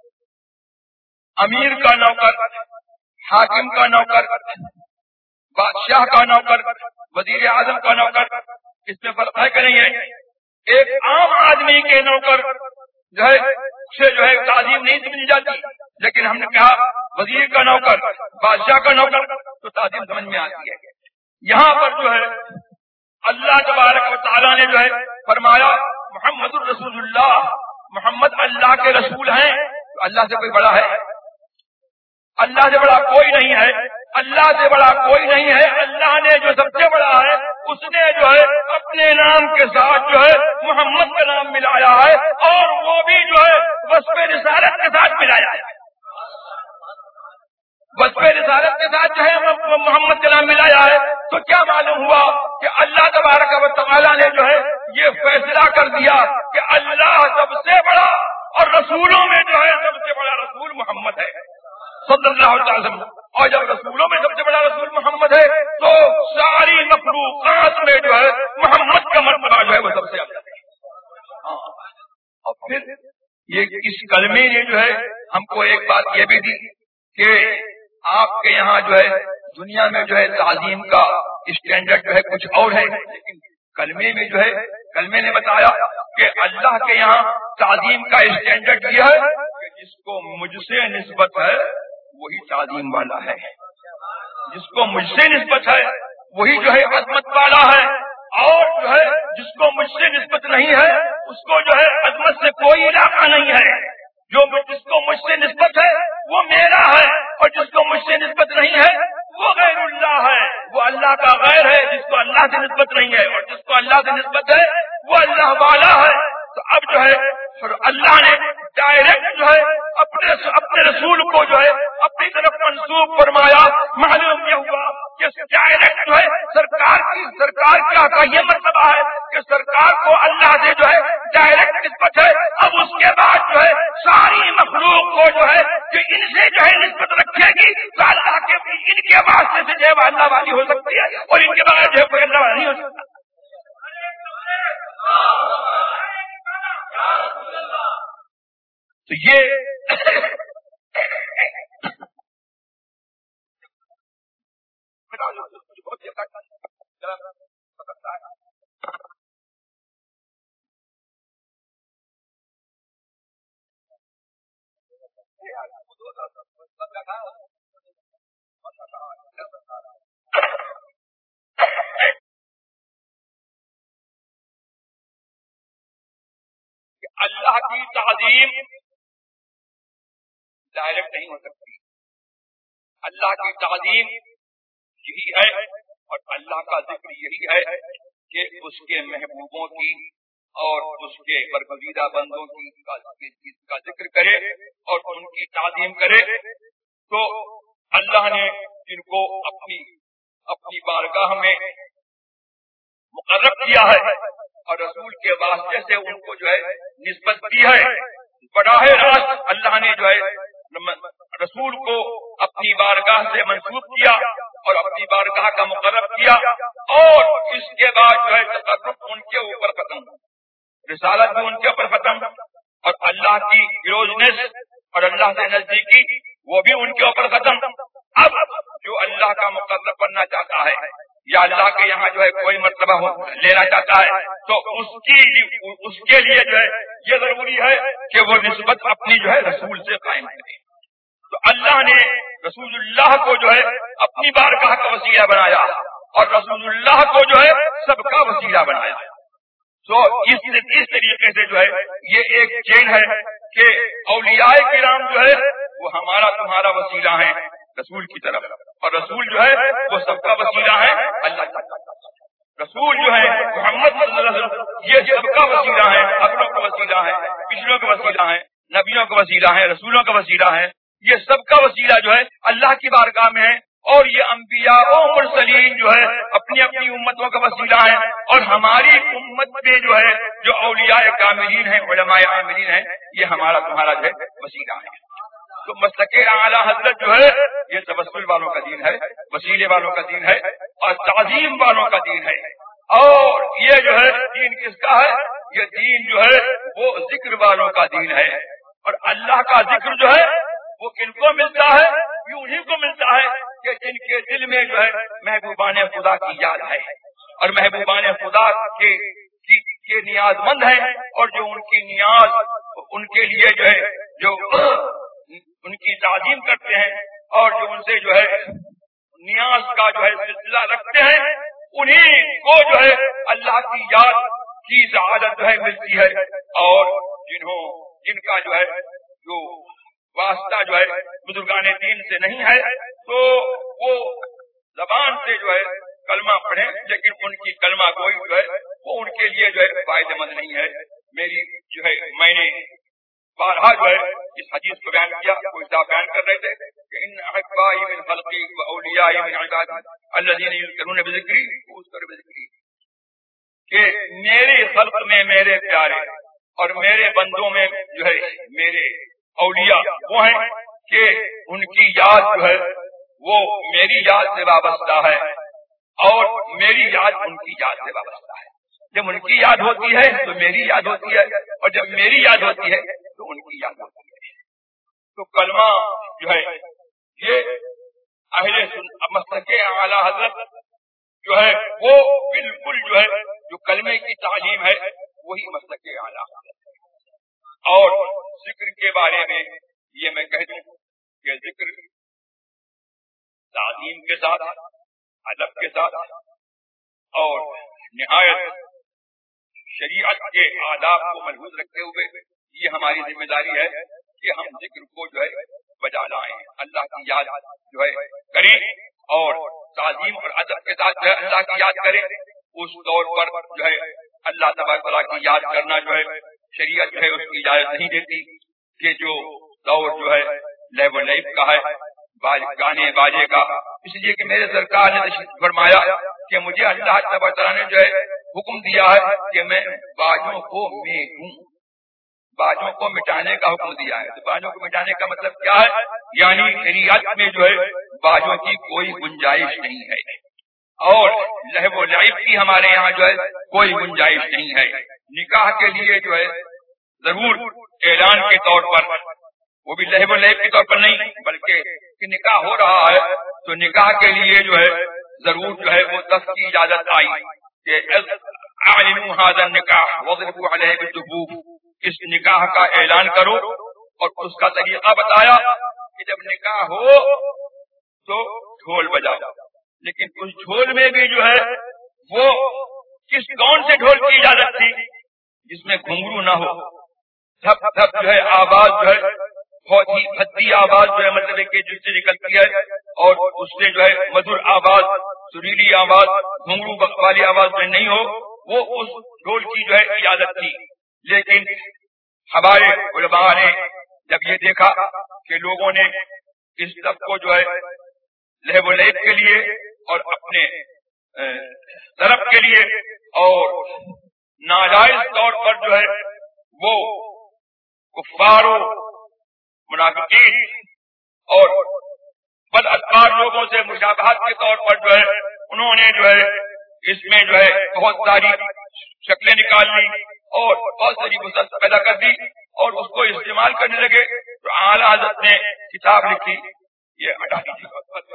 امیر کا نوکر، حاکم کا نوکر، بادشاہ کا نوکر، وزیر اعظم کا نوکر، اس میں فرق ہے کہ نہیں ہے؟ ایک عام آدمی کے نوکر جو ہے اسے جو ہے تعظیم نہیں سمجھی جاتی، لیکن ہم نے کہا وزیر کا نوکر، بادشاہ کا نوکر تو تعظیم سمجھ میں آتی ہے۔ یہاں پر جو ہے اللہ تبارک و تعالیٰ نے جو ہے فرمایا محمد الرسول اللہ، محمد اللہ کے رسول ہیں، تو اللہ سے کوئی بڑا ہے؟ اللہ سے بڑا کوئی نہیں ہے، اللہ سے بڑا کوئی نہیں ہے۔ اللہ نے جو سب سے بڑا ہے اس نے جو ہے اپنے نام کے ساتھ جو ہے محمد کا نام ملایا ہے، اور وہ بھی جو ہے وصف رسالت کے ساتھ ملایا ہے، وصف رسالت کے ساتھ جو ہے محمد کا نام ملایا ہے۔ تو کیا معلوم ہوا کہ اللہ تبارک و تعالیٰ نے جو ہے یہ فیصلہ کر دیا کہ اللہ سب سے بڑا اور رسولوں میں جو ہے سب سے بڑا رسول محمد ہے صلی اللہ علیہ وسلم، اور جب رسولوں میں سب سے بڑا رسول محمد ہے تو ساری مخلوقات میں جو ہے محمد کا مرتبہ جو ہے وہ سب سے افضل ہے۔ اور پھر یہ اس کلمے نے جو ہے ہم کو ایک بات یہ بھی دی کہ آپ کے یہاں جو ہے دنیا میں جو ہے تعظیم کا اسٹینڈرڈ جو ہے کچھ اور ہے، لیکن کلمے میں جو ہے کلمے نے بتایا کہ اللہ کے یہاں تعظیم کا اسٹینڈرڈ یہ ہے کہ جس کو مجھ سے نسبت ہے وہی تعظیم والا ہے، جس کو مجھ سے نسبت ہے وہی جو ہے عظمت والا ہے، اور جو ہے جس کو مجھ سے نسبت نہیں ہے اس کو جو ہے عظمت سے کوئی علاقہ نہیں ہے۔ جو جس کو مجھ سے نسبت ہے وہ میرا ہے، اور جس کو مجھ سے نسبت نہیں ہے وہ غیر اللہ ہے، وہ اللہ کا غیر ہے جس کو اللہ سے نسبت نہیں ہے، اور جس کو اللہ سے نسبت ہے وہ اللہ والا ہے۔ تو اب جو ہے اللہ نے ڈائریکٹ جو ہے اپنے اپنے رسول کو جو ہے اپنی طرف منسوب فرمایا۔ معلوم یہ ہوا کہ ڈائریکٹ جو ہے سرکار کی سرکار کیا کا یہ مطلب ہے کہ سرکار کو اللہ سے جو ہے ڈائریکٹ نسبت ہے۔ اب اس کے بعد جو ہے ساری مخلوق کو جو ہے کہ ان سے جو ہے نسبت رکھے گی تو اللہ کے ان کے واسطے سے جو ہے اللہ والی ہو سکتی ہے، اور ان کے بغیر جو ہے کوئی اللہ والا نہیں ہو سکتا۔ تو یہ اللہ کی تعظیم ڈائریکٹ نہیں ہو سکتی، اللہ کی تعظیم یہی ہے اور اللہ کا ذکر یہی ہے کہ اس کے محبوبوں کی اور اس کے برگزیدہ بندوں کی کا ذکر کرے اور ان کی تعظیم کرے۔ تو اللہ اللہ نے جن کو اپنی اپنی بارگاہ میں مقرر کیا ہے اور رسول کے واسطے سے ان کو جو ہے نسبت دی ہے، براہ راست اللہ نے جو ہے رسول کو اپنی بارگاہ سے منسوب کیا اور اپنی بارگاہ کا مقرر کیا، اور اس کے بعد جو ہے تقرب ان کے اوپر ختم، رسالت بھی ان کے اوپر ختم، اور اللہ کی کلوزنس اور اللہ سے نزدیکی وہ بھی ان کے اوپر ختم۔ اب جو اللہ کا مقرر بننا چاہتا ہے یا اللہ کے یہاں جو ہے کوئی مرتبہ لینا چاہتا ہے تو اس کی اس کے لیے جو ہے یہ ضروری ہے کہ وہ نسبت اپنی جو ہے رسول سے قائم کرے۔ تو اللہ نے رسول اللہ کو جو ہے اپنی بارگاہ کا وسیلہ بنایا اور رسول اللہ کو جو ہے سب کا وسیلہ بنایا۔ تو اس اس طریقے سے جو ہے یہ ایک چین ہے کہ اولیاء کرام جو ہے وہ ہمارا تمہارا وسیلہ ہے رسول کی طرف، اور رسول جو ہے وہ سب کا وسیلہ ہے اللہ کی طرف۔ رسول جو ہے محمد صلی اللہ علیہ وسلم یہ سب کا وسیلہ ہے، اپنوں کا وسیلہ ہے، پچھلوں کا وسیلہ ہے، نبیوں کا وسیلہ ہے، رسولوں کا وسیلہ ہے، یہ سب کا وسیلہ جو ہے اللہ کی بارگاہ میں ہے۔ اور یہ انبیاء و مرسلین جو ہے اپنی اپنی امتوں کا وسیلہ ہے، اور ہماری امت میں جو ہے جو اولیاء کاملین ہیں، علماء عاملین ہیں، یہ ہمارا تمہارا جو ہے وسیلہ ہے۔ تو مسلک اعلیٰ حضرت جو ہے یہ توسل والوں کا دین ہے، وسیلے والوں کا دین ہے، اور تعظیم والوں کا دین ہے۔ اور یہ جو ہے دین کس کا ہے؟ یہ دین جو ہے وہ ذکر والوں کا دین ہے، اور اللہ کا ذکر جو ہے وہ کن کو ملتا ہے؟ یہ انہیں کو ملتا ہے کہ جن کے دل میں جو ہے محبوبان خدا کی یاد ہے، اور محبوبان خدا کے کے نیاز مند ہیں، اور جو ان کی نیاز ان کے لیے جو ہے جو ان کی تعظیم کرتے ہیں اور جو ان سے جو ہے نیاز کا جو ہے سلسلہ رکھتے ہیں، انہیں کو جو ہے اللہ کی یاد کی سعادت جو ہے ملتی ہے۔ اور جنہوں جن کا جو ہے جو واسطہ جو ہے بزرگان دین سے نہیں ہے تو وہ زبان سے جو ہے کلمہ پڑھیں، لیکن ان کی کلمہ کوئی جو ہے وہ ان کے لیے جو ہے فائدہ مند نہیں ہے۔ میری جو ہے میں نے بارہا جو ہے اس حدیث کو بیان کیا، کوئی صاحب بیان کر رہے تھے کہ ان احبائی من خلقی و اولیائی من عبادی الذین یذکرون بذکری اذکر بذکری، کہ میری خلق میں میرے پیارے اور میرے بندوں میں جو ہے میرے اولیاء وہ ہیں کہ ان کی یاد جو ہے وہ میری یاد سے وابستہ ہے، اور میری یاد ان کی یاد سے وابستہ ہے۔ جب ان کی یاد ہوتی ہے تو میری یاد ہوتی ہے، اور جب میری یاد ہوتی ہے تو ان کی یاد ہوتی ہے۔ تو کلمہ جو ہے یہ اہل مسلک اعلیٰ حضرت جو ہے وہ بالکل جو ہے جو کلمے کی تعلیم ہے وہی مسلک اعلیٰ حضرت ہے۔ اور ذکر کے بارے میں یہ میں کہہ دوں کہ ذکر تعظیم کے ساتھ، ادب کے ساتھ اور نہایت شریعت کے آداب کو ملحوظ رکھتے ہوئے یہ ہماری ذمہ داری ہے کہ ہم ذکر کو جو ہے بجا لائیں، اللہ کی یاد جو ہے کریں، اور تعظیم اور ادب کے ساتھ جو ہے اللہ کی یاد کریں۔ اس دور پر جو ہے اللہ تبارک و تعالیٰ کی یاد کرنا جو ہے شریعت جو ہے اس کی اجازت نہیں دیتی، کہ جو دور جو ہے لیب و لیب کا ہے، گانے باجے کا، اس لیے کہ میرے سرکار نے تشریف فرمایا کہ مجھے اللہ تبارک و تعالیٰ نے جو ہے حکم دیا ہے کہ میں باجوں کو میں ہوں، باجوں کو مٹانے کا حکم دیا ہے۔ تو باجوں کو مٹانے کا مطلب کیا ہے؟ یعنی شریعت میں جو ہے باجوں کی کوئی گنجائش نہیں ہے، اور لہو و لعب کی ہمارے یہاں جو ہے کوئی گنجائش نہیں ہے۔ نکاح کے لیے جو ہے ضرور اعلان کے طور پر، وہ بھی لہو و لعب کے طور پر نہیں، بلکہ کہ نکاح ہو رہا ہے تو نکاح کے لیے جو ہے ضرور جو ہے وہ دس کی اجازت آئی کہ اعلنوا هذا النکاح واضربوا علیہ بالدفوف، اس نکاح کا اعلان کرو، اور اس کا طریقہ بتایا کہ جب نکاح ہو تو ڈھول بجاؤ، لیکن اس ڈھول میں بھی جو ہے وہ کس کون سے ڈھول کی اجازت تھی؟ جس میں گھنگرو نہ ہو، دھپ دھپ جو ہے آواز جو ہے بہت ہی بھدی آواز جو ہے مطلب کہ جس سے نکلتی ہے، اور اس سے جو ہے مدھر آواز، سریلی آواز، گھنگرو والی آواز میں نہیں ہو، وہ اس ڈھول کی جو ہے اجازت تھی۔ لیکن ہمارے علماء نے جب یہ دیکھا کہ لوگوں نے اس سب کو جو ہے لہو و لعب کے لیے اور اپنے طرف کے لیے اور ناجائز طور پر جو ہے وہ کفار و منافقین اور بد افکار لوگوں سے مشابہت کے طور پر جو ہے انہوں نے جو ہے اس میں جو ہے بہت ساری شکلیں نکال لی اور بہت ساری مسلسل پیدا کر دی اور اس کو استعمال کرنے لگے. تو اعلیٰ حضرت نے کتاب لکھی, یہ ہٹا دیجیے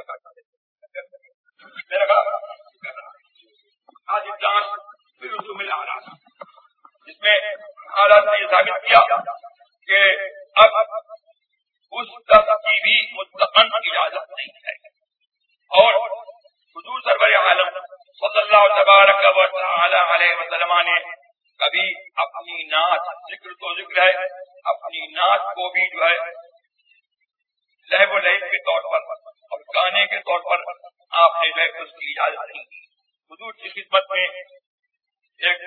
جس میں اعلیٰ نے یہ ثابت کیا کہ اب اس طرح کی بھی مطلقاً اجازت نہیں ہے. اور حضور سرور عالم صلی اللہ تبارک و تعالی علیہ وسلم نے کبھی اپنی نعت, ذکر تو ذکر ہے, اپنی نعت کو بھی جو ہے لہو و لعب کے طور پر اور گانے کے طور پر آپ نے جو ہے اس کی اجازت نہیں دی. حضور کی خدمت میں ایک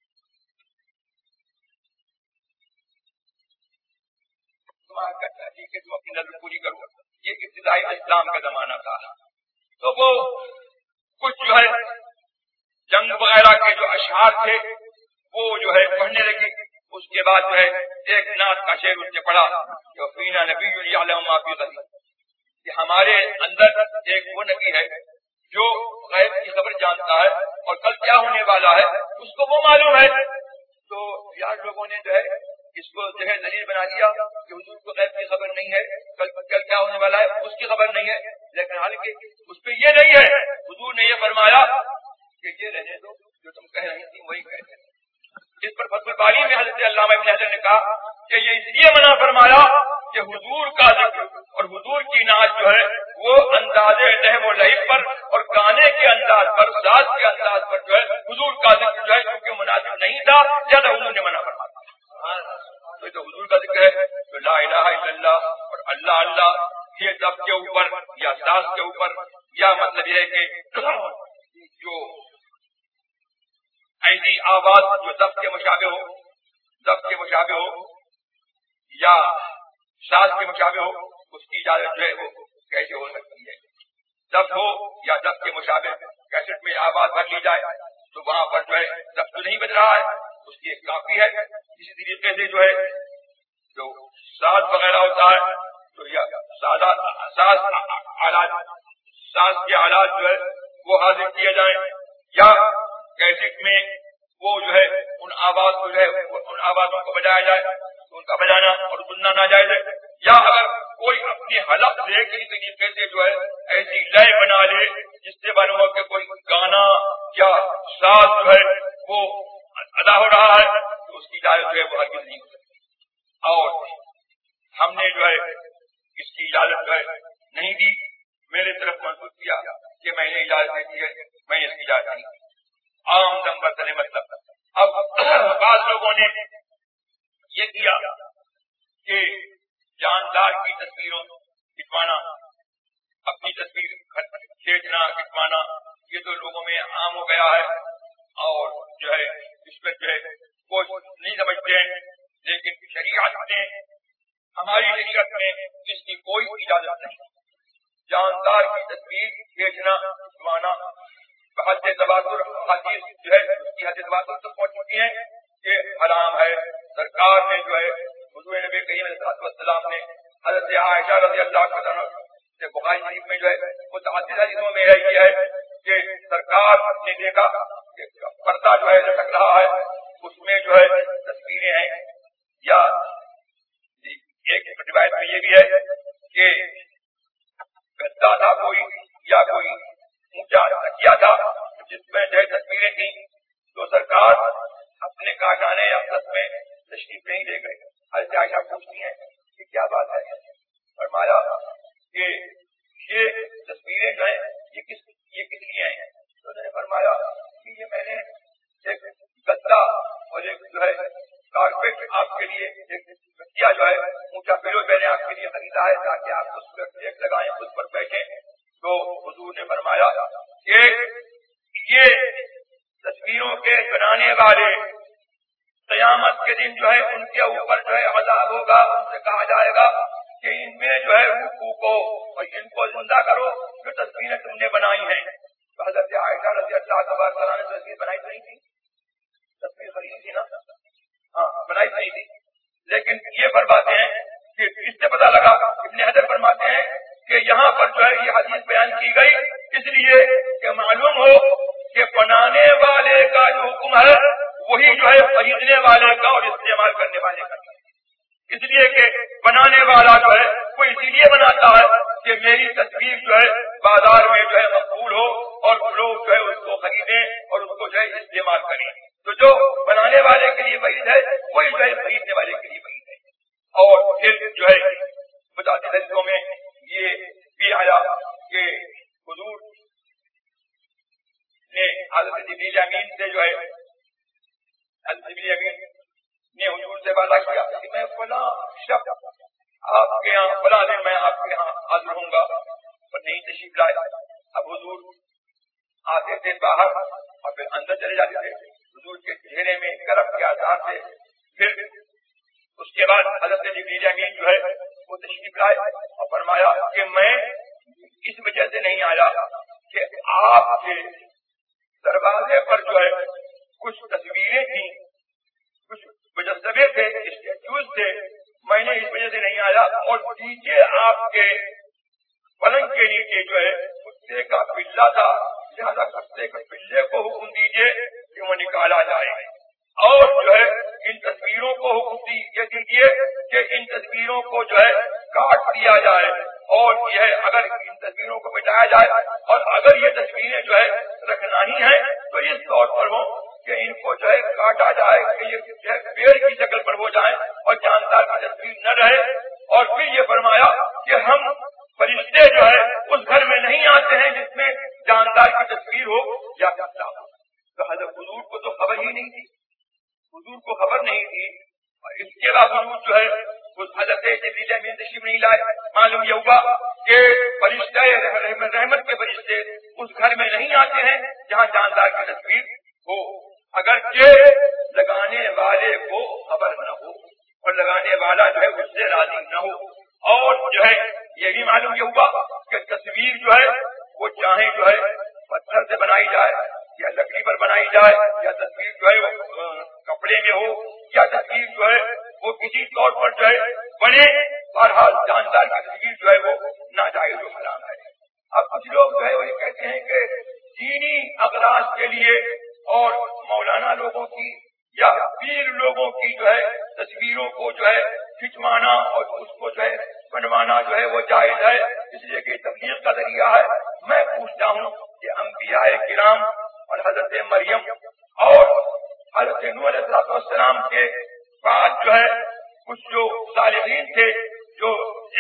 اپنی نظر پوری کروں, یہ ابتدائی اسلام کا زمانہ تھا. تو وہ کچھ جو ہے جنگ وغیرہ کے جو اشعار تھے وہ جو ہے پڑھنے لگی. اس کے بعد جو ہے ایک نعت کا شعر اس نے پڑھا جو فینا نبی یعلم ما فی غد, کہ ہمارے اندر ایک وہ نبی ہے جو غیب کی خبر جانتا ہے اور کل کیا ہونے والا ہے اس کو وہ معلوم ہے. تو یار لوگوں نے جو ہے اس کو جو ہے دلیل بنا دیا کہ حضور کو غیب کی خبر نہیں ہے, کل کل کیا ہونے والا ہے اس کی خبر نہیں ہے. لیکن حالانکہ اس پہ یہ نہیں ہے. حضور نے یہ فرمایا کہ یہ رہنے دو, جو تم کہہ رہی تھی وہی کہہ رہے. اس پر فتح الباری میں حضرت علامہ ابن حجر نے کہا کہ یہ اس لیے منع فرمایا کہ حضور کا ذکر اور حضور کی نعت جو ہے وہ انداز لہو و لعب پر اور گانے کے انداز پر, ساز کے انداز پر جو ہے حضور کا ذکر جو ہے کیونکہ مناسب نہیں تھا, زیادہ حضور نے منع فرمایا. تو یہ تو حضور کا ذکر ہے تو لا الہ الا اللہ اور اللہ اللہ یہ سب کے اوپر یا ساز کے اوپر, یا مطلب یہ ہے کہ جو ایسی آواز جو ضبط کے مشابہ ہو, ضبط کے مشابہ ہو یا ساز کے مشابہ ہو, اس کی اجازت جو ہے وہ کیسے ہو سکتی ہے. ضبط ہو یا ضبط کے مشابہ کیسٹ میں آواز بھر لی جائے تو وہاں پر جو ہے ضبط نہیں بج رہا ہے, اس کی ایک کافی ہے. اسی طریقے سے جو ہے جو ساز وغیرہ ہوتا ہے تو یا ساز آلات, ساز کے آلات جو ہے وہ حاضر کیے جائیں, یا کیسٹ میں وہ جو ہے ان آواز کو جو ہے ان آوازوں کو بجایا جائے تو ان کا بجانا اور سننا ناجائز ہے. یا اگر کوئی اپنی حلق سے کسی طریقے سے جو ہے ایسی لے بنا لے جس سے معلوم ہو کہ کوئی گانا یا ساز جو ہے وہ ادا ہو رہا ہے تو اس کی اجازت جو ہے وہ ہرگز نہیں ہو سکتی. اور ہم نے جو ہے اس کی اجازت جو ہے نہیں دی, میرے طرف محسوس کیا کہ میں نے اجازت نہیں دی ہے, میں نے اس کی اجازت نہیں دی. عام نمبر سے مطلب اب بعض لوگوں نے یہ کیا کہ جاندار کی تصویروں کھنچوانا, اپنی تصویر کھینچنا کھنچوانا, یہ تو لوگوں میں عام ہو گیا ہے اور جو ہے اس پہ جو ہے کوئی نہیں سمجھتے ہیں. لیکن شریعت نے, ہماری شریعت میں اس کی کوئی اجازت نہیں. جاندار کی تصویر کھینچنا کھنچوانا حد تواتر حدیث جو ہے اس کی حد تواتر تک پہنچ چکی ہے کہ حرام ہے. سرکار نے جو ہے حضور نبی کریم علیہ السلام نے حضرت عائشہ رضی اللہ عنہا سے بخاری شریف میں جو ہے متعدد حدیثوں میں یہ کیا ہے کہ سرکار نے دیکھا کہ پردہ جو ہے لٹک رہا ہے, اس میں جو ہے تصویریں ہیں. یا ایک روایت میں یہ بھی ہے کہ گدا تھا کوئی یا کوئی اونچا تکیا تھا جس میں جو ہے تصویریں تھیں, تو سرکار اپنے کاشانے اقدس میں تشریف نہیں دے گئے. حضرت عائشہ پوچھتی ہیں کہ کیا بات ہے, فرمایا کہ یہ تصویریں جو ہیں یہ کس یہ کس لیے ہیں. تو انہوں نے فرمایا کہ یہ میں نے ایک گدا اور ایک جو ہے کارپیٹ آپ کے لیے ایک تکیا جو ہے اونچا پیلو میں نے آپ کے لیے خریدا ہے تاکہ آپ اس پر ایک لگائیں, اس پر بیٹھیں. تو حضور نے فرمایا کہ یہ تصویروں کے بنانے والے قیامت کے دن جو ہے ان کے اوپر جو ہے عذاب ہوگا. ان سے کہا جائے گا کہ ان میں جو ہے روحوں کو اور ان کو زندہ کرو جو تصویر تصویریں تم نے بنائی ہیں تو حضرت عائشہ رضی اللہ تبارک عنہا نے تصویر بنائی نہیں تھی، تصویر خریدی تھی نا، ہاں بنائی نہیں تھی. لیکن یہ فرماتے ہیں کہ اس سے پتہ لگا، ابن حجر فرماتے ہیں کہ یہاں پر جو ہے یہ حدیث بیان کی گئی اس لیے کہ معلوم ہو کہ بنانے والے کا جو حکم ہے وہی جو ہے خریدنے والے کا اور استعمال کرنے والے کا. اس لیے کہ بنانے والا جو ہے وہ اسی لیے بناتا ہے کہ میری تصویر جو ہے بازار میں جو ہے مقبول ہو اور لوگ جو ہے اس کو خریدیں اور اس کو جو ہے استعمال کریں. تو جو بنانے والے کے لیے وعید ہے وہی جو ہے خریدنے والے کے لیے وعید ہے. اور پھر جو ہے متعدد حدیثوں میں یہ بھی آیا کہ حضور نے حضرت جبریل امین سے جو ہے حضرت جبریل امین نے حضور سے وعدہ کیا کہ میں فلاں شب آپ کے یہاں فلاں دن میں آپ کے یہاں حاضر ہوں گا، پر نہیں تشریف لائے. اب حضور آتے تھے باہر اور پھر اندر چلے جاتے تھے، حضور کے چہرے میں کرب کے آثار تھے. پھر اس کے بعد حضرت جبریل امین جو ہے وہ تشریف لائے اور فرمایا کہ میں اس وجہ سے نہیں آیا کہ آپ کے دروازے پر جو ہے کچھ تصویریں تھیں، کچھ مجسمے تھے، اسٹیچوز تھے، میں نے اس وجہ سے نہیں آیا. اور نیچے آپ کے پلنگ کے نیچے جو ہے کتے کا پلہ تھا، لہٰذا کتے کے پلے کو حکم دیجیے کہ وہ نکالا جائے اور جو ہے ان تصویروں کو حکم دیجیے کہ ان تصویروں کو جو ہے کاٹ دیا جائے اور یہ اگر ان تصویروں کو مٹایا جائے اور اگر یہ تصویریں جو ہے رکھنا ہی ہے تو اس طور پر ہو کہ ان کو جو ہے کاٹا جائے کہ یہ جو ہے پیڑ کی شکل پر ہو جائے اور جاندار کی تصویر نہ رہے. اور پھر یہ فرمایا کہ ہم فرشتے جو ہے اس گھر میں نہیں آتے ہیں جس میں جاندار کی تصویر ہو یا کتا ہو. تو حضرت حضور کو تو خبر ہی نہیں تھی، حضور کو خبر نہیں تھی. اور اس کے بعد حضور جو ہے اس حضرت جبریل امین تشریف نہیں لائے. معلوم یہ ہوا کہ فرشتے رحمت کے فرشتے اس گھر میں نہیں آتے ہیں جہاں جاندار کی تصویر ہو، اگرچہ لگانے والے کو خبر نہ ہو اور لگانے والا جو ہے اس سے راضی نہ ہو. اور جو ہے یہ بھی معلوم یہ ہوا کہ تصویر جو ہے وہ چاہے جو ہے پتھر سے بنائی جائے یا لکڑی پر بنائی جائے یا تصویر جو ہے وہ کپڑے میں ہو یا تصویر جو ہے وہ کسی طور پر جو ہے بنے، بہرحال جاندار کی تصویر جو ہے وہ ناجائز و حرام ہے. اب کچھ لوگ جو ہے وہ یہ کہتے ہیں کہ دینی اغراض کے لیے اور مولانا لوگوں کی یا پیر لوگوں کی جو ہے تصویروں کو جو ہے کھنچوانا اور اس کو جو ہے بنوانا جو ہے وہ جائز ہے، اس لیے کہ تبلیغ کا ذریعہ ہے. میں پوچھتا ہوں کہ انبیاء کرام اور حضرت مریم اور حضرت نوح علیہ السلام کے بعد جو ہے کچھ جو صالحین تھے جو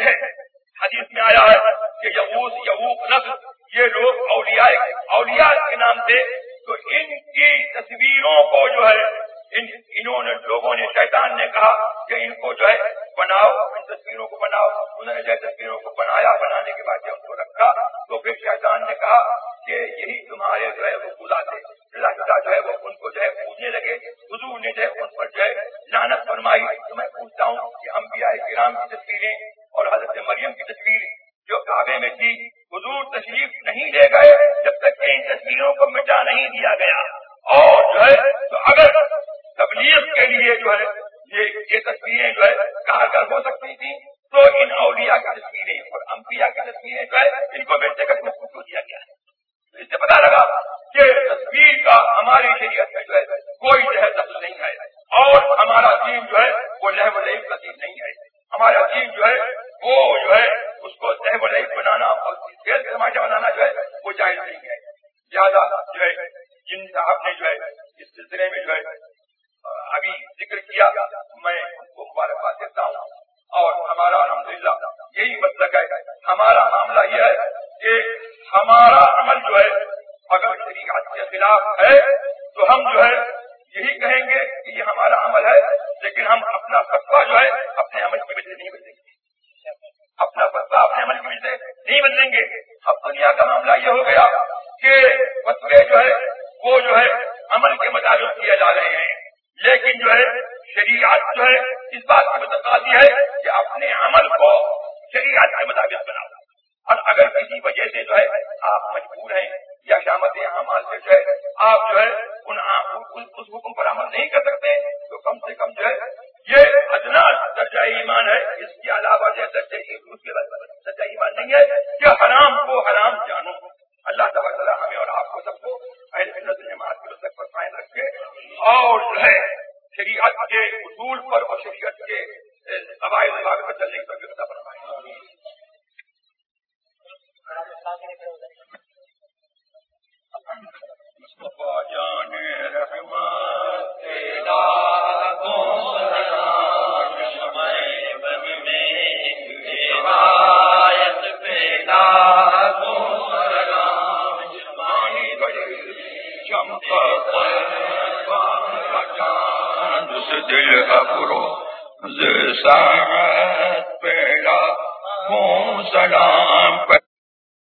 حدیث میں آیا ہے کہ یغوث یعوق نصر، یہ لوگ اولیاء اولیاء کے نام تھے. تو ان کی تصویروں کو جو ہے ان انہوں نے لوگوں نے شیطان نے کہا کہ ان کو جو ہے بناؤ، ان تصویروں کو بناؤ. انہوں نے جو تصویروں کو بنایا، بنانے کے بعد جب ان کو رکھا تو پھر شیطان نے کہا کہ یہی تمہارے جو ہے وہ خدا تھے. اللہ خدا جو ہے وہ ان کو جو ہے پوجنے لگے. حضور نے جو ہے ان پر جو ہے لعنت فرمائی. تو میں پوچھتا ہوں کہ انبیاء کرام کی تصویریں اور حضرت مریم کی تصویر جو کعبے میں تھی، حضور تشریف نہیں لے گئے جب تک کہ ان تصویروں کو مٹا نہیں دیا گیا. اور جو ہے تو اگر تبلیغ کے لیے جو ہے یہ یہ تصویریں جو ہے کارگر ہو سکتی تھی تو ان اولیاء کی تصویریں اور انبیاء کی تصویریں جو ہے ان کو بیٹے کا محفوظ دیا گیا ہے. اس سے پتا لگا کہ تصویر کا ہماری شریعت میں جو ہے کوئی جو ہے دخل نہیں ہے اور ہمارا دین جو ہے وہ لہو و لعب کا دین نہیں ہے. ہمارا دین جو ہے وہ جو ہے اس کو لہو و لعب بنانا اور کھیل تماشا بنانا جو ہے وہ جائز نہیں ہے. زیادہ جو ہے جن صاحب نے جو ہے اس سلسلے میں جو ہے ابھی ذکر کیا، میں ان کو مبارکباد دیتا ہوں. اور ہمارا الحمدللہ یہی مسلک ہے. ہمارا معاملہ یہ ہے کہ ہمارا عمل جو ہے اگر شریعت کے خلاف ہے تو ہم جو ہے یہی کہیں گے کہ یہ ہمارا عمل ہے، لیکن ہم اپنا فتویٰ جو ہے اپنے عمل کی وجہ سے نہیں بدلیں گے. اپنا فتویٰ اپنے عمل کی وجہ سے نہیں بدلیں گے. اب دنیا کا معاملہ یہ ہو گیا کہ فتوے جو ہے وہ جو ہے عمل کے مطابق کیے جا رہے ہیں، لیکن جو ہے شریعت جو ہے اس بات کی متقاضی ہے کہ اپنے عمل کو شریعت کے مطابق بناؤ. اور اگر کسی وجہ سے جو ہے آپ مجبور ہیں یا شامت اعمال سے جو ہے آپ جو ہے ان اس حکم پر عمل نہیں کر سکتے تو کم سے کم جو ہے یہ ادنا درجہ ایمان ہے. اس کے علاوہ جو درجہ درجہ ایمان نہیں ہے کہ حرام کو حرام جانو. اللہ تبارک و تعالیٰ ہمیں اور آپ کو سب کو اہل سنت جماعت کے رسک پر قائم رکھے اور جو ہے شریعت کے اصول پر اور شریعت کے قواعد ضوابط پر چلنے کی توفیق عطا فرمائے. مصطفیٰ جان رحمت پیدا کو سلام شمع بد میں روایت پیدا کو سلام شمانی بڑی چمکا چاند سے دل افرو ساعت پیدا کو سلام